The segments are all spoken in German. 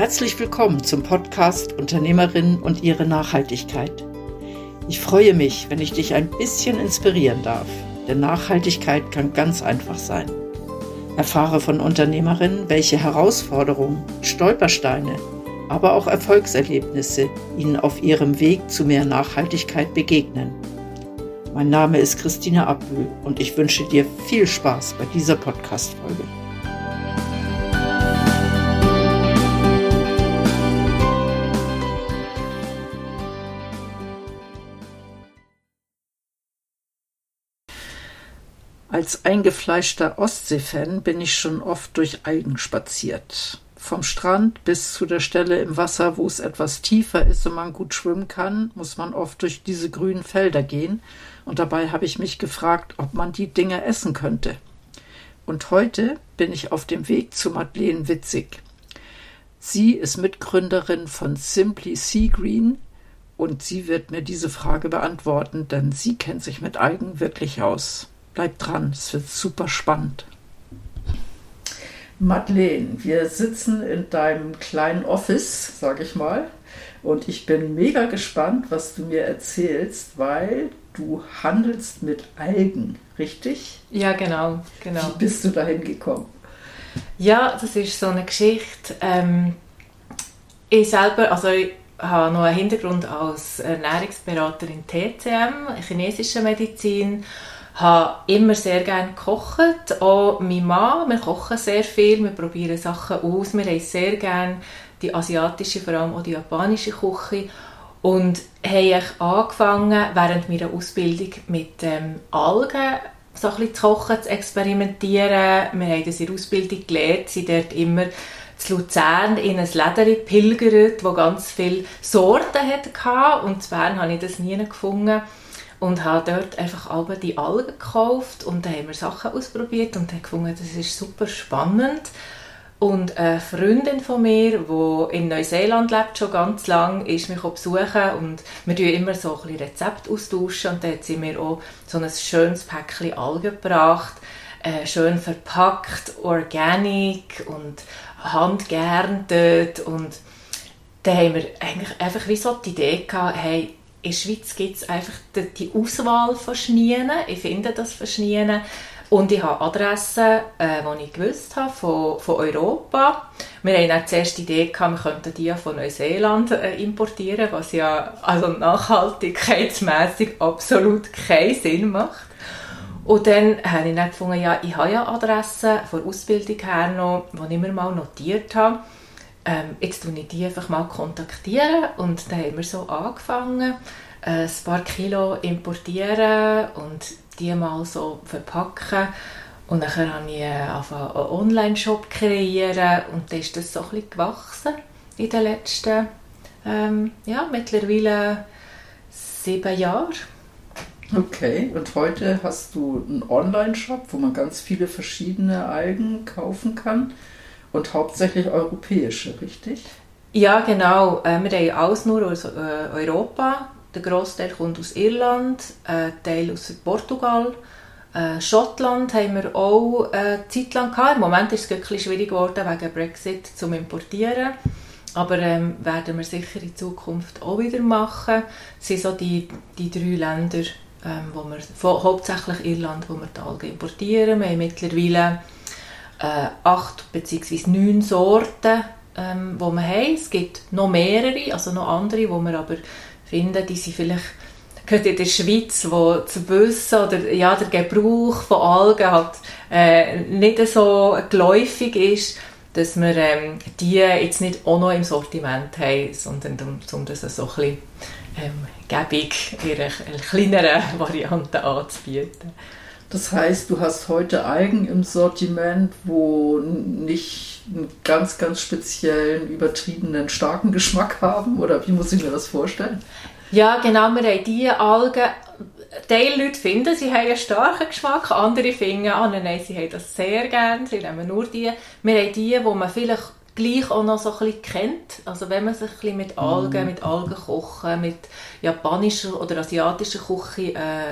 Herzlich willkommen zum Podcast Unternehmerinnen und ihre Nachhaltigkeit. Ich freue mich, wenn ich dich ein bisschen inspirieren darf, denn Nachhaltigkeit kann ganz einfach sein. Erfahre von Unternehmerinnen, welche Herausforderungen, Stolpersteine, aber auch Erfolgserlebnisse ihnen auf ihrem Weg zu mehr Nachhaltigkeit begegnen. Mein Name ist Christine Abühl und ich wünsche dir viel Spaß bei dieser Podcast-Folge. Als eingefleischter Ostsee-Fan bin ich schon oft durch Algen spaziert. Vom Strand bis zu der Stelle im Wasser, wo es etwas tiefer ist und man gut schwimmen kann, muss man oft durch diese grünen Felder gehen. Und dabei habe ich mich gefragt, ob man die Dinge essen könnte. Und heute bin ich auf dem Weg zu Madeleine Witzig. Sie ist Mitgründerin von Simply Sea Green und sie wird mir diese Frage beantworten, denn sie kennt sich mit Algen wirklich aus. Bleib dran, es wird super spannend. Madeleine, wir sitzen in deinem kleinen Office, sage ich mal, und ich bin mega gespannt, was du mir erzählst, weil du handelst mit Algen, richtig? Ja, genau. Wie bist du dahin gekommen? Ja, das ist so eine Geschichte. Ich selber, ich habe noch einen Hintergrund als Ernährungsberaterin TCM, chinesische Medizin. Habe immer sehr gerne gekocht, auch mein Mann, wir kochen sehr viel, wir probieren Sachen aus, wir haben sehr gerne die asiatische, vor allem auch die japanische Küche und haben angefangen, während meiner Ausbildung mit Algen so ein bisschen zu kochen, zu experimentieren. Wir haben das in der Ausbildung gelernt, sind dort immer zu Luzern in ein Lädeli pilgert, das ganz viele Sorten hatte und in Bern habe ich das nie gefunden. Und habe dort einfach alle die Algen gekauft und dann haben wir Sachen ausprobiert und haben gefunden, das ist super spannend. Und eine Freundin von mir, die in Neuseeland lebt, schon ganz lange, ist mich besuchen und wir tauschen immer so ein bisschen Rezepte austauschen und dann hat sie mir auch so ein schönes Päckchen Algen gebracht, schön verpackt, organic und handgeerntet und dann haben wir eigentlich einfach wie so die Idee gehabt, hey, in der Schweiz gibt es einfach die Auswahl von Schnienen. Ich finde das von Schnienen. Und ich habe Adressen, die ich gewusst habe, von Europa. Wir haben dann zuerst die Idee gehabt, wir könnten die von Neuseeland importieren, was ja also nachhaltigkeitsmässig absolut keinen Sinn macht. Und dann habe ich dann gefunden, ja, ich habe ja Adressen von der Ausbildung her noch, die ich mir mal notiert habe. Jetzt kontaktiere ich die einfach mal kontaktieren und dann haben wir so angefangen, ein paar Kilo importieren und die mal so verpacken und dann habe ich einen Online-Shop kreieren und dann ist das so ein bisschen gewachsen in den letzten, mittlerweile 7 Jahren. Okay, und heute hast du einen Online-Shop, wo man ganz viele verschiedene Algen kaufen kann. Und hauptsächlich europäische, richtig? Ja, genau. Wir haben alles nur aus Europa. Der Grossteil kommt aus Irland, ein Teil aus Portugal. Schottland haben wir auch eine Zeit lang gehabt. Im Moment ist es ein bisschen schwierig geworden wegen Brexit zum Importieren. Aber werden wir sicher in Zukunft auch wieder machen. Das sind so die 3 Länder, wo wir, hauptsächlich Irland, wo wir die Algen importieren. Wir haben mittlerweile 8 bzw. 9 Sorten, die wir haben. Es gibt noch mehrere, also noch andere, die wir aber finden, die sind vielleicht gerade in der Schweiz, wo das Wissen oder ja, der Gebrauch von Algen halt, nicht so geläufig ist, dass wir die jetzt nicht auch noch im Sortiment haben, sondern um das so ein bisschen gäbig in einer kleineren Variante anzubieten. Das heißt, du hast heute Algen im Sortiment, wo nicht einen ganz, ganz speziellen, übertriebenen, starken Geschmack haben? Oder wie muss ich mir das vorstellen? Ja, genau. Wir haben diese Algen. Teil Leute finden, sie haben einen starken Geschmack. Andere finden, nein, sie haben das sehr gerne. Sie nehmen nur die. Wir haben die man vielleicht gleich auch noch so ein bisschen kennt. Also wenn man sich ein bisschen mit Algenkochen, mit japanischer oder asiatischer Küche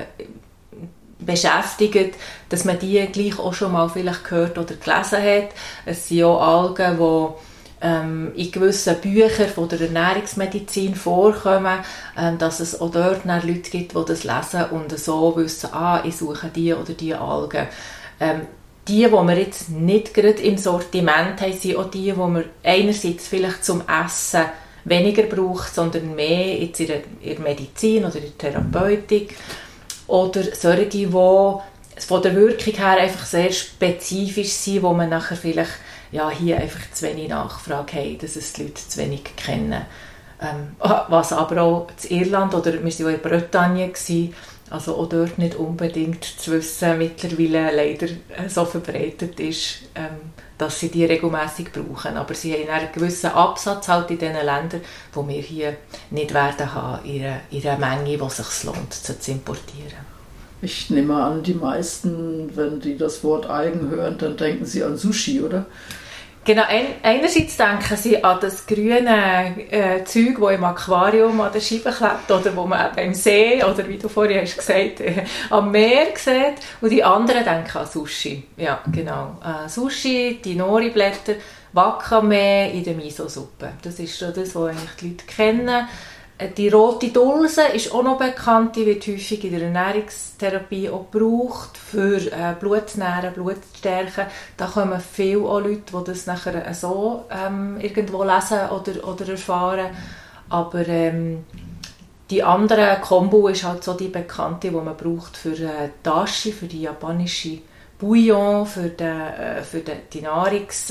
beschäftigt, dass man die gleich auch schon mal vielleicht gehört oder gelesen hat. Es sind auch Algen, in gewissen Büchern von der Ernährungsmedizin vorkommen, dass es auch dort Leute gibt, die das lesen und so wissen, ich suche die oder die Algen. Die wir jetzt nicht gerade im Sortiment haben, sind auch die man einerseits vielleicht zum Essen weniger braucht, sondern mehr jetzt in der Medizin oder in der Therapeutik. Oder solche, die von der Wirkung her einfach sehr spezifisch sind, wo man nachher vielleicht hier einfach zu wenig Nachfrage haben, dass es die Leute zu wenig kennen. Was aber auch in Irland, oder wir waren ja in Bretagne, also auch dort nicht unbedingt zu wissen, mittlerweile leider so verbreitet ist, dass sie die regelmässig brauchen. Aber sie haben einen gewissen Absatz halt in den Ländern, wo wir hier nicht werden haben, in einer Menge, die es sich lohnt, zu importieren. Ich nehme an, die meisten, wenn die das Wort Algen hören, dann denken sie an Sushi, oder? Genau, einerseits denken sie an das grüne Zeug, das im Aquarium an der Scheibe klebt oder wo man eben im See oder wie du vorhin hast gesagt, am Meer sieht. Und die anderen denken an Sushi. Ja, genau. Sushi, die Nori-Blätter, Wakame in der Miso-Suppe. Das ist so das, was eigentlich die Leute kennen. Die rote Dulse ist auch noch bekannt, die wird häufig in der Ernährungstherapie auch gebraucht, für Blut zu nähren, Blut zu stärken. Da kommen viele auch Leute, die das nachher so irgendwo lesen oder erfahren. Aber die andere Kombo ist halt so die bekannte, die man braucht für Dashi, für die japanische Bouillon, für die Nahrungs...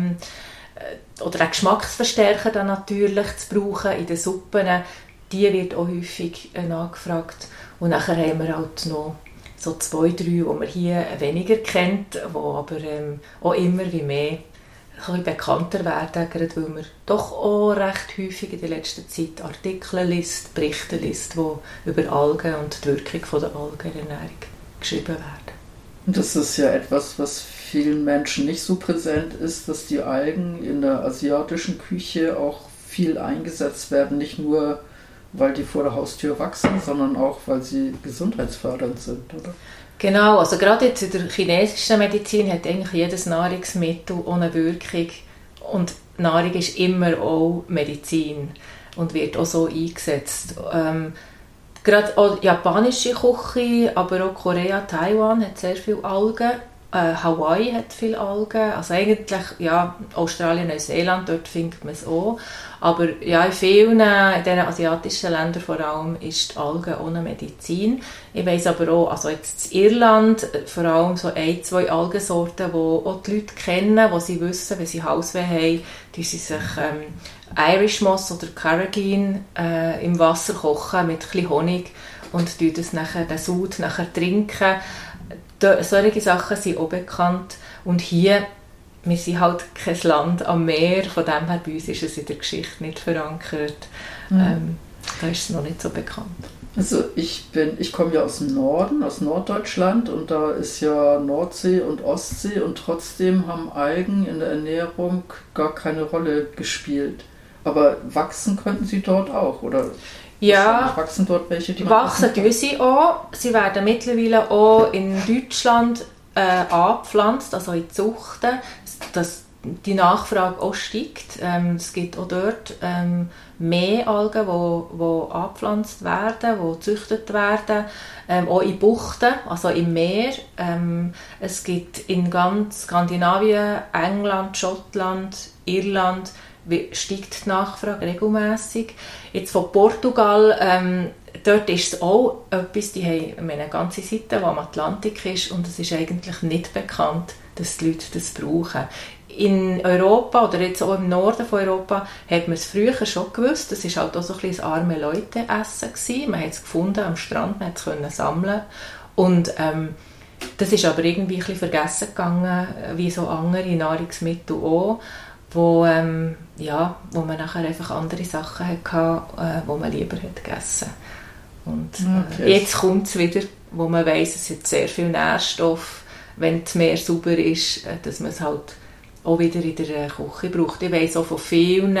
oder den Geschmacksverstärker dann natürlich zu brauchen in den Suppen, die wird auch häufig nachgefragt. Und nachher haben wir halt noch so 2, 3, die man hier weniger kennt, die aber auch immer wie mehr ein bisschen bekannter werden, gerade weil man doch auch recht häufig in der letzten Zeit Artikel liest, Berichte liest, die über Algen und die Wirkung von der Algenernährung geschrieben werden. Und das ist ja etwas, was vielen Menschen nicht so präsent ist, dass die Algen in der asiatischen Küche auch viel eingesetzt werden, nicht nur, weil die vor der Haustür wachsen, sondern auch, weil sie gesundheitsfördernd sind, oder? Genau, also gerade jetzt in der chinesischen Medizin hat eigentlich jedes Nahrungsmittel eine Wirkung und Nahrung ist immer auch Medizin und wird auch so eingesetzt. Gerade auch japanische Küche, aber auch Korea, Taiwan hat sehr viele Algen. Hawaii hat viele Algen. Also eigentlich, Australien, Neuseeland, dort findet man es auch. Aber in vielen, in diesen asiatischen Ländern vor allem, ist die Alge ohne Medizin. Ich weiss aber auch, also jetzt in Irland, vor allem so 1, 2 Algensorten, die auch die Leute kennen, die sie wissen, wenn sie Hausweh haben, die sie sich Irish Moss oder Carrageen im Wasser kochen mit ein bisschen Honig und das nachher, den Sud nachher trinken. Solche Sachen sind auch bekannt. Und hier, wir sind halt kein Land am Meer, von dem her bei uns ist es in der Geschichte nicht verankert. Da ist es noch nicht so bekannt. Also ich komme ja aus dem Norden, aus Norddeutschland, und da ist ja Nordsee und Ostsee, und trotzdem haben Algen in der Ernährung gar keine Rolle gespielt. Aber wachsen könnten sie dort auch, oder? Ja, wachsen dort welche, die wachsen tun sie auch. Sie werden mittlerweile auch in Deutschland angepflanzt, also in Zuchten, dass die Nachfrage auch steigt. Es gibt auch dort mehr Algen, die angepflanzt werden, die gezüchtet werden, auch in Buchten, also im Meer. Es gibt in ganz Skandinavien, England, Schottland, Irland, steigt die Nachfrage regelmässig. Jetzt von Portugal, dort ist es auch etwas, die haben eine ganze Seite, die am Atlantik ist, und es ist eigentlich nicht bekannt, dass die Leute das brauchen. In Europa oder jetzt auch im Norden von Europa hat man es früher schon gewusst. Das war halt auch so ein bisschen arme Leute-Essen gewesen. Man hat es gefunden am Strand, man konnte es sammeln. Und das ist aber irgendwie ein bisschen vergessen gegangen, wie so andere Nahrungsmittel auch, wo man nachher einfach andere Sachen hatte, die man lieber hat gegessen. Und jetzt kommt es wieder, wo man weiss, es hat sehr viel Nährstoff, wenn das Meer sauber ist, dass man es halt auch wieder in der Küche braucht. Ich weiss auch von vielen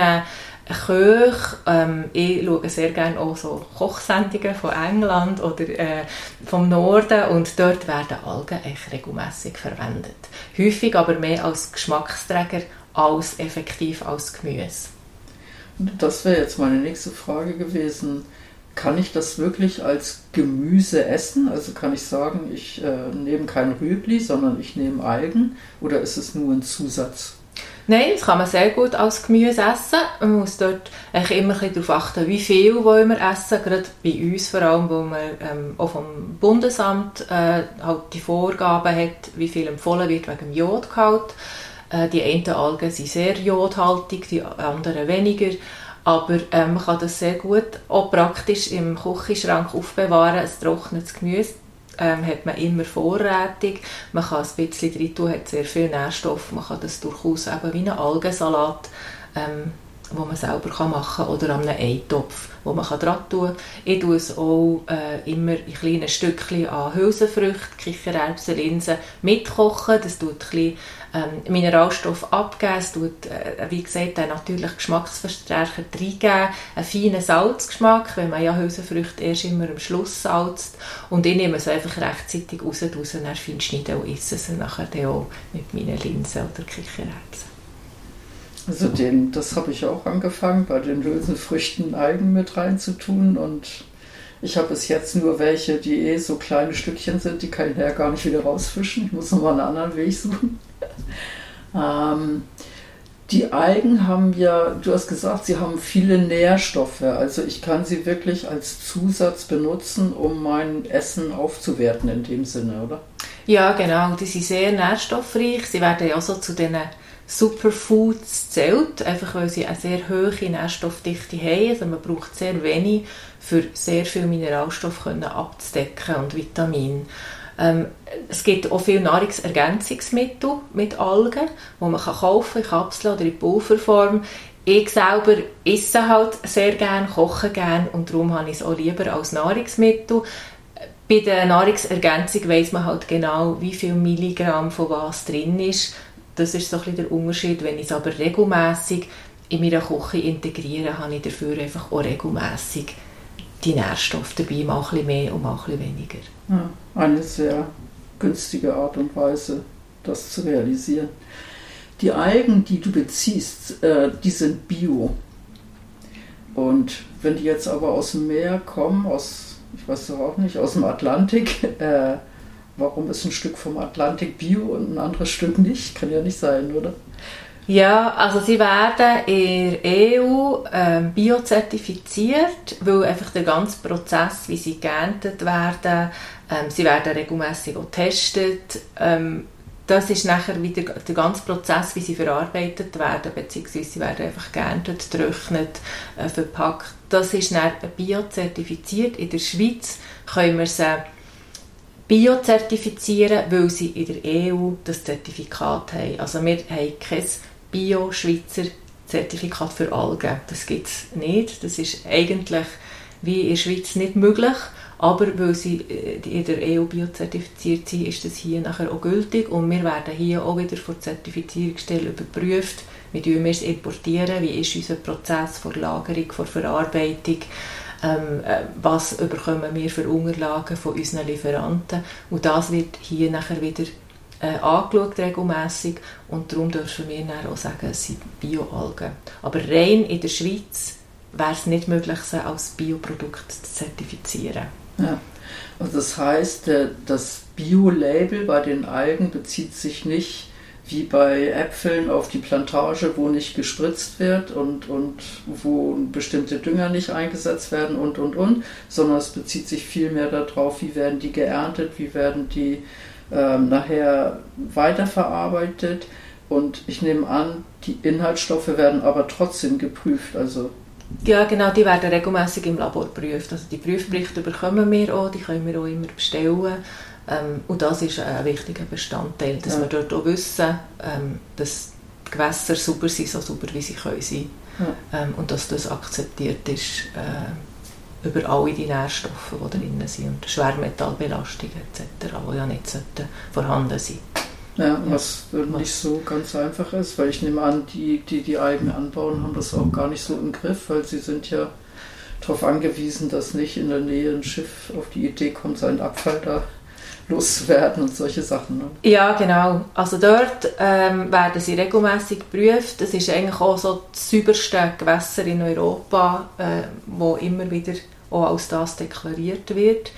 Köchen, ich schaue sehr gerne auch so Kochsendungen von England oder vom Norden, und dort werden Algen echt regelmässig verwendet. Häufig aber mehr als Geschmacksträger, als effektiv als Gemüse. Das wäre jetzt meine nächste Frage gewesen. Kann ich das wirklich als Gemüse essen? Also kann ich sagen, ich nehme kein Rüebli, sondern ich nehme Algen? Oder ist es nur ein Zusatz? Nein, das kann man sehr gut als Gemüse essen. Man muss dort eigentlich immer ein bisschen darauf achten, wie viel wollen wir essen. Gerade bei uns vor allem, wo man auch vom Bundesamt halt die Vorgaben hat, wie viel empfohlen wird wegen dem Jodgehalt. Die einen Algen sind sehr jodhaltig, die anderen weniger. Aber man kann das sehr gut auch praktisch im Küchenschrank aufbewahren. Ein trockenes Gemüse hat man immer vorrätig. Man kann ein bisschen drin tun, hat sehr viel Nährstoffe. Man kann das durchaus eben wie einen Algensalat, wo man selber machen kann, oder an einem Eintopf, wo man dran tun kann. Ich tue es auch immer in kleinen Stückchen an Hülsenfrüchte, Kichererbsen, Linsen mitkochen. Das tut ein bisschen Mineralstoff abgeben, es tut, wie gesagt, einen natürlichen Geschmacksverstärker reingeben, einen feinen Salzgeschmack, wenn man ja Hülsenfrüchte erst immer am Schluss salzt. Und ich nehme es einfach rechtzeitig raus, dann fein schneiden und esse es nachher dann auch mit meinen Linsen oder Kichererbsen. Also das habe ich auch angefangen, bei den Hülsenfrüchten Algen mit reinzutun, und ich habe bis jetzt nur welche, die so kleine Stückchen sind, die kann ich ja gar nicht wieder rausfischen. Ich muss nochmal einen anderen Weg suchen. Die Algen haben ja, du hast gesagt, sie haben viele Nährstoffe. Also ich kann sie wirklich als Zusatz benutzen, um mein Essen aufzuwerten in dem Sinne, oder? Ja, genau. Die sind sehr nährstoffreich. Sie werden ja so zu diesen Superfoods zählt, einfach weil sie eine sehr hohe Nährstoffdichte haben. Also man braucht sehr wenig, für sehr viele Mineralstoffe abzudecken und Vitamine. Es gibt auch viele Nahrungsergänzungsmittel mit Algen, die man kaufen kann, in Kapseln oder in Pulverform. Ich selber esse halt sehr gerne, koche gerne, und darum habe ich es auch lieber als Nahrungsmittel. Bei der Nahrungsergänzung weiss man halt genau, wie viel Milligramm von was drin ist. Das ist so ein bisschen der Unterschied. Wenn ich es aber regelmässig in meiner Küche integriere, habe ich dafür einfach auch regelmässig die Nährstoffe dabei, mal ein bisschen mehr und mal ein bisschen weniger. Ja, eine sehr günstige Art und Weise, das zu realisieren. Die Algen, die du beziehst, die sind bio. Und wenn die jetzt aber aus dem Meer kommen, ich weiß doch auch nicht, aus dem Atlantik, warum ist ein Stück vom Atlantik bio und ein anderes Stück nicht? Kann ja nicht sein, oder? Ja, also sie werden in der EU biozertifiziert, weil einfach der ganze Prozess, wie sie geerntet werden, sie werden regelmässig auch getestet. Das ist nachher wieder der ganze Prozess, wie sie verarbeitet werden, beziehungsweise sie werden einfach geerntet, getrocknet, verpackt. Das ist dann biozertifiziert. In der Schweiz können wir sie biozertifizieren, weil sie in der EU das Zertifikat haben. Also wir haben kein Bio-Schweizer Zertifikat für Algen. Das gibt es nicht. Das ist eigentlich wie in der Schweiz nicht möglich. Aber weil sie in der EU biozertifiziert sind, ist das hier nachher auch gültig. Und wir werden hier auch wieder von der Zertifizierungsstelle überprüft, wie wir es importieren, wie ist unser Prozess vor Lagerung, vor Verarbeitung, was bekommen wir für Unterlagen von unseren Lieferanten. Und das wird hier nachher wieder angeschaut regelmässig, und darum dürfen wir dann auch sagen, es sind Bio-Algen. Aber rein in der Schweiz wäre es nicht möglich, sie als Bioprodukt zu zertifizieren. Ja, also das heißt, das Bio-Label bei den Algen bezieht sich nicht wie bei Äpfeln auf die Plantage, wo nicht gespritzt wird und wo bestimmte Dünger nicht eingesetzt werden und, sondern es bezieht sich vielmehr darauf, wie werden die geerntet, wie werden die nachher weiterverarbeitet, und ich nehme an, die Inhaltsstoffe werden aber trotzdem geprüft. Also ja, genau, die werden regelmäßig im Labor geprüft. Also die Prüfberichte bekommen wir auch, die können wir auch immer bestellen. Und das ist ein wichtiger Bestandteil, dass wir dort auch wissen, dass die Gewässer sauber sind, so sauber wie sie können sein. Ja. Und dass das akzeptiert ist über alle die Nährstoffe, die drin sind, und Schwermetallbelastungen etc., die ja nicht vorhanden sein. Ja, was nicht so ganz einfach ist, weil ich nehme an, die Algen anbauen, haben das auch gar nicht so im Griff, weil sie sind ja darauf angewiesen, dass nicht in der Nähe ein Schiff auf die Idee kommt, seinen Abfall da loszuwerden und solche Sachen. Ne? Ja, genau. Also dort werden sie regelmäßig geprüft. Das ist eigentlich auch so das sauberste Gewässer in Europa, wo immer wieder auch als das deklariert wird.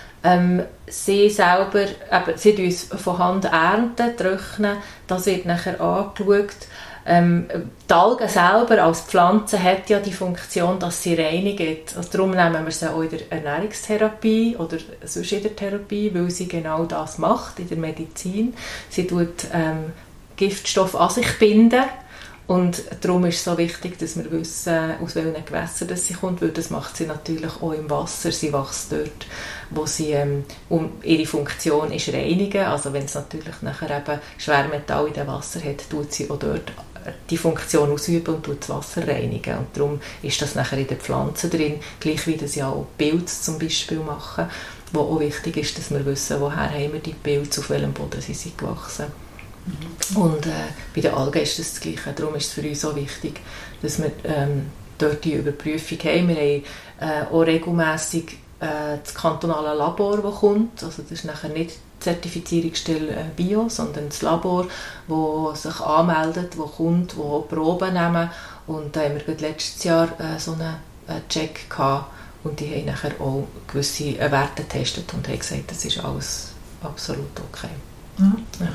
Sie selber, sie tun es von Hand ernten, trocknen, das wird nachher angeschaut. Die Alge selber als Pflanze hat ja die Funktion, dass sie reinigt. Also darum nehmen wir sie auch in der Ernährungstherapie oder sonst in der Therapie, weil sie genau das macht in der Medizin. Sie tut Giftstoffe an sich binden. Und darum ist es so wichtig, dass wir wissen, aus welchen Gewässern das sie kommt, weil das macht sie natürlich auch im Wasser. Sie wächst dort, wo sie ihre Funktion ist reinigen. Also wenn es natürlich nachher eben Schwermetall in dem Wasser hat, tut sie auch dort die Funktion ausüben und tut das Wasser reinigen. Und darum ist das nachher in den Pflanzen drin, gleich wie das ja auch Pilze zum Beispiel machen, wo auch wichtig ist, dass wir wissen, woher haben wir die Pilze, auf welchem Boden sie sind gewachsen. Und bei den Algen ist das Gleiche. Darum ist es für uns so wichtig, dass wir dort die Überprüfung haben. Wir haben auch regelmässig das kantonale Labor, das kommt. Also das ist nachher nicht die Zertifizierungsstelle Bio, sondern das Labor, das sich anmeldet, das kommt, das auch Proben nehmen. Und da haben wir letztes Jahr so einen Check gehabt und die haben nachher auch gewisse Werte getestet und haben gesagt, das ist alles absolut okay. Ja.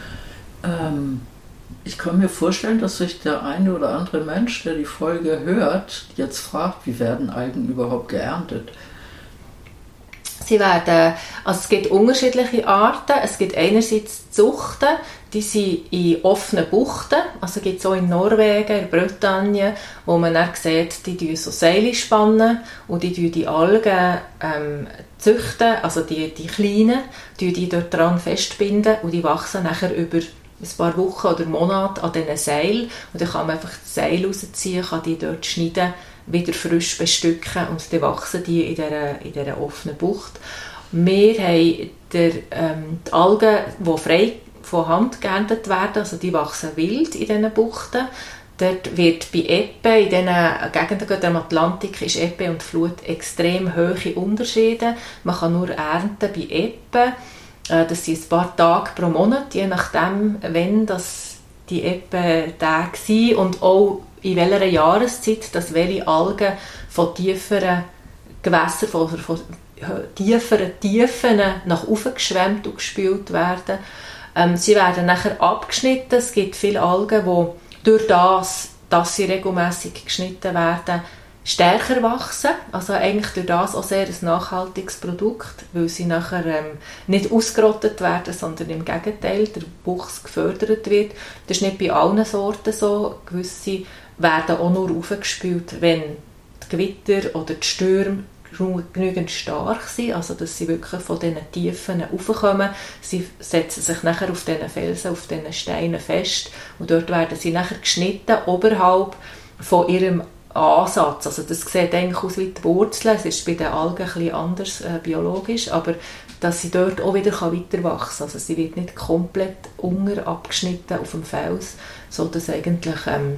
Ich kann mir vorstellen, dass sich der eine oder andere Mensch, der die Folge hört, jetzt fragt, wie werden Algen überhaupt geerntet? Sie werden, also es gibt unterschiedliche Arten. Es gibt einerseits Zuchten, die sind in offenen Buchten. Also gibt es auch in Norwegen, in Bretagne, wo man dann sieht, die so Seile spannen und die Algen züchten, also die kleinen, die dort dran festbinden und die wachsen nachher über ein paar Wochen oder Monate an diesen Seilen. Und dann kann man einfach das Seil rausziehen, kann die dort schneiden, wieder frisch bestücken und dann wachsen die in dieser offenen Bucht. Wir haben die Algen, die frei von Hand geerntet werden, also die wachsen wild in diesen Buchten. Dort wird bei Ebbe, in diesen Gegenden am Atlantik, ist Ebbe und Flut extrem hohe Unterschiede. Man kann nur ernten bei Ebbe. Das sind ein paar Tage pro Monat, je nachdem, wenn das die Ebbe-Tage sind und auch in welcher Jahreszeit, dass welche Algen von tieferen Gewässern, von tieferen Tiefen nach oben geschwemmt und gespült werden. Sie werden nachher abgeschnitten. Es gibt viele Algen, die durch das, dass sie regelmäßig geschnitten werden, stärker wachsen, also eigentlich durch das auch sehr ein nachhaltiges Produkt, weil sie nachher nicht ausgerottet werden, sondern im Gegenteil, der Wuchs gefördert wird. Das ist nicht bei allen Sorten so. Gewisse werden auch nur aufgespült, wenn die Gewitter oder die Stürme genügend stark sind, also dass sie wirklich von diesen Tiefen raufkommen. Sie setzen sich nachher auf diesen Felsen, auf diesen Steinen fest und dort werden sie nachher geschnitten, oberhalb von ihrem Ansatz. Also das sieht eigentlich aus wie die Wurzeln. Es ist bei den Algen ein bisschen anders biologisch, aber dass sie dort auch wieder weiter wachsen kann. Also sie wird nicht komplett unter abgeschnitten auf dem Fels, sodass eigentlich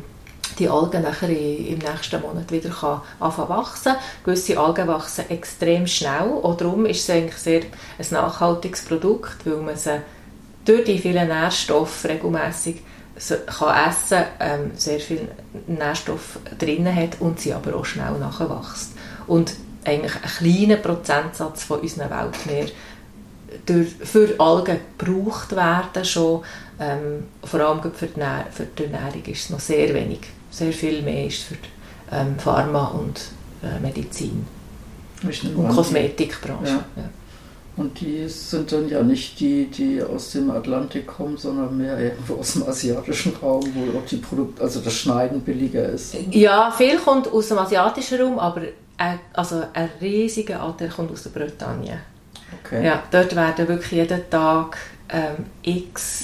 die Algen nachher im nächsten Monat wieder anfangen wachsen. Gewisse Algen wachsen extrem schnell. Auch darum ist es eigentlich sehr ein nachhaltiges Produkt, weil man sie durch die vielen Nährstoffe regelmäßig kann essen, sehr viel Nährstoff drin hat und sie aber auch schnell nachwächst. Und eigentlich ein kleiner Prozentsatz von unserem Weltmeer für Algen gebraucht werden schon. Vor allem für die Ernährung ist es noch sehr wenig. Sehr viel mehr ist für die Pharma und Medizin und Kosmetikbranche. Ja. Ja. Und die sind dann ja nicht die aus dem Atlantik kommen, sondern mehr irgendwo aus dem asiatischen Raum, wo auch die Produkte, also das Schneiden billiger ist. Ja, viel kommt aus dem asiatischen Raum, aber ein riesiger Anteil kommt aus der Bretagne. Okay. Ja, dort werden wirklich jeden Tag x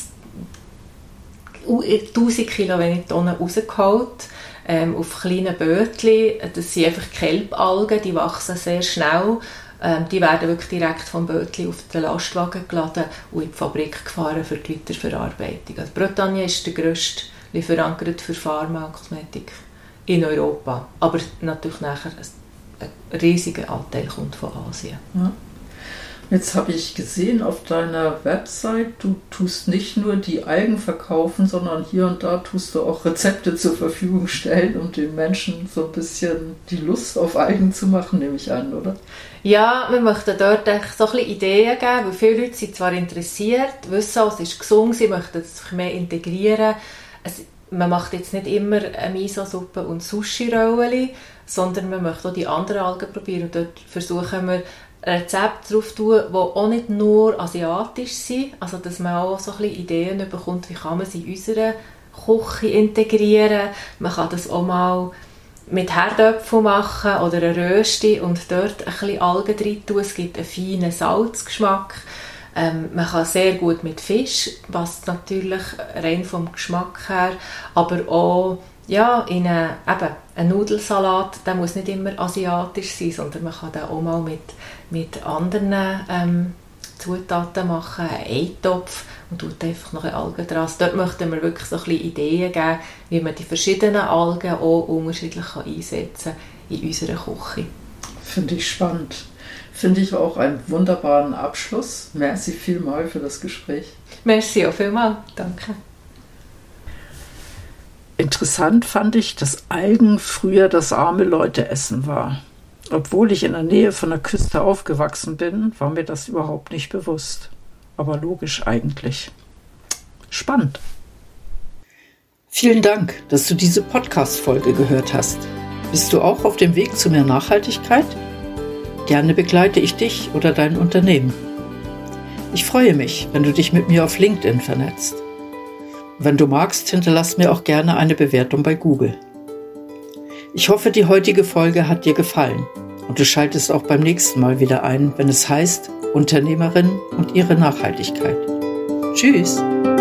1000 Kilo, wenn nicht Tonnen, rausgeholt auf kleinen Bötchen. Das sind einfach Kelbalgen, die wachsen sehr schnell. Die werden wirklich direkt vom Bötchen auf den Lastwagen geladen und in die Fabrik gefahren für die Weiterverarbeitung. Also Bretagne ist der grösste Lieferant für Pharma und Kosmetik in Europa. Aber natürlich nachher ein riesiger Anteil kommt von Asien. Ja. Jetzt habe ich gesehen auf deiner Website, du tust nicht nur die Algen verkaufen, sondern hier und da tust du auch Rezepte zur Verfügung stellen, um den Menschen so ein bisschen die Lust auf Algen zu machen, nehme ich an, oder? Ja, wir möchten dort so ein bisschen Ideen geben, weil viele Leute sind zwar interessiert, wissen, es ist gesund, sie möchten es mehr integrieren. Man macht jetzt nicht immer eine Miso-Suppe und Sushi-Rollen, sondern man möchte auch die anderen Algen probieren. Und dort versuchen wir, Rezepte drauf zu tun, die auch nicht nur asiatisch sind, also dass man auch so ein bisschen Ideen bekommt, wie kann man sie in unsere Küche integrieren. Man kann das auch mal mit Herdöpfeln machen oder eine Rösti und dort ein bisschen Algen rein tun. Es gibt einen feinen Salzgeschmack. Man kann sehr gut mit Fisch, was natürlich rein vom Geschmack her, aber auch ja, in einen Nudelsalat, der muss nicht immer asiatisch sein, sondern man kann den auch mal mit anderen Zutaten machen, einen Eintopf und tut einfach noch Algen dran. Dort möchten wir wirklich so ein bisschen Ideen geben, wie man die verschiedenen Algen auch unterschiedlich einsetzen kann in unserer Küche. Finde ich spannend. Finde ich auch einen wunderbaren Abschluss. Merci vielmals für das Gespräch. Merci auch vielmals. Danke. Interessant fand ich, dass Algen früher das arme Leute-Essen war. Obwohl ich in der Nähe von der Küste aufgewachsen bin, war mir das überhaupt nicht bewusst. Aber logisch eigentlich. Spannend. Vielen Dank, dass du diese Podcast-Folge gehört hast. Bist du auch auf dem Weg zu mehr Nachhaltigkeit? Gerne begleite ich dich oder dein Unternehmen. Ich freue mich, wenn du dich mit mir auf LinkedIn vernetzt. Wenn du magst, hinterlass mir auch gerne eine Bewertung bei Google. Ich hoffe, die heutige Folge hat dir gefallen und du schaltest auch beim nächsten Mal wieder ein, wenn es heißt Unternehmerin und ihre Nachhaltigkeit. Tschüss!